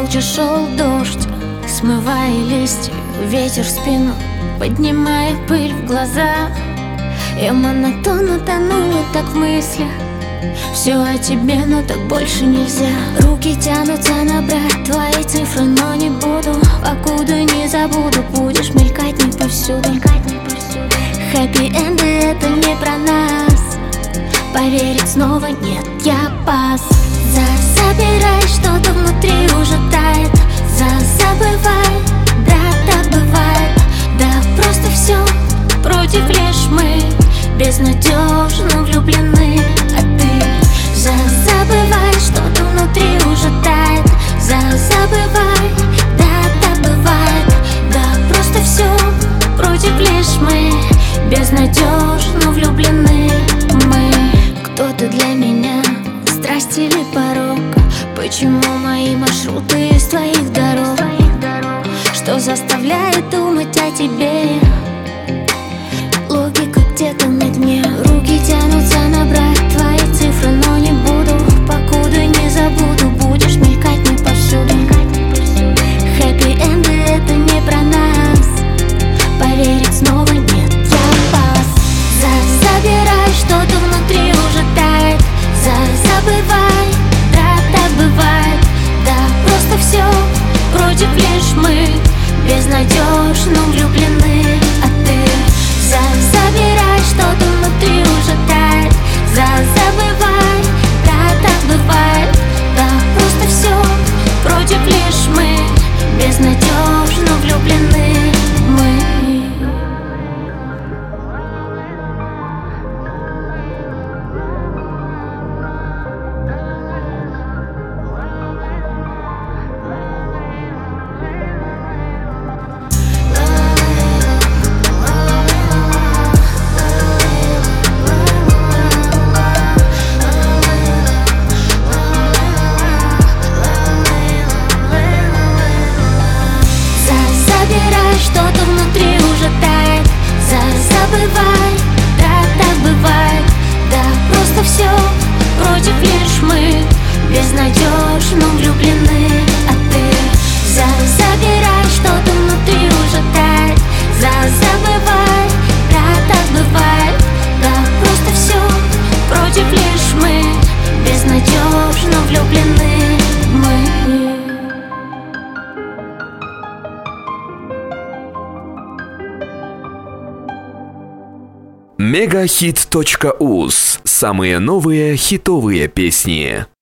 молча шел дождь, смывая листья, ветер в спину, поднимая пыль в глаза. Я монотонно тонула так в мыслях, все о тебе, но так больше нельзя. Руки тянутся набрать твои цифры, но не буду, покуда не забуду. Будешь мелькать не повсюду. Хэппи-энды — это не про нас, поверить снова нет, я пас. Забирай, что-то внутри уже тает. Забывай, да, так бывает. Да, просто все против лишь мы, безнадежно влюблены. А ты забывай, что-то внутри уже тает. Забывай, да, так бывает. Да, просто все против лишь мы, безнадежно влюблены мы. Кто ты для меня, страсть или порог? Почему мои маршруты из твоих дорог? Что заставляет думать о тебе? Логика где-то на дне. Руки тянутся набрать твои цифры, но не буду, покуда не забуду. Будешь мелькать не повсюду. Хэппи-энды — это не про нас, поверить снова нет, я пас. Забирай, что-то внутри уже тает. Забывай, да, так бывает. Да, просто все против лишь мы, безнадежно влюблены. А ты забирай, что-то внутри уже тает. Забывай, да, так бывает. Да, просто все против лишь мы, безнадежно влюблены мы. Что-то внутри уже тает. Забывай, да, так бывает. Да, просто все против лишь мы, безнадежно влюблены. А ты забирай, что-то внутри уже тает. Забывай, да, так бывает. Да, просто все против лишь мы, безнадежно влюблены мы. Megahit.uz. Самые новые хитовые песни.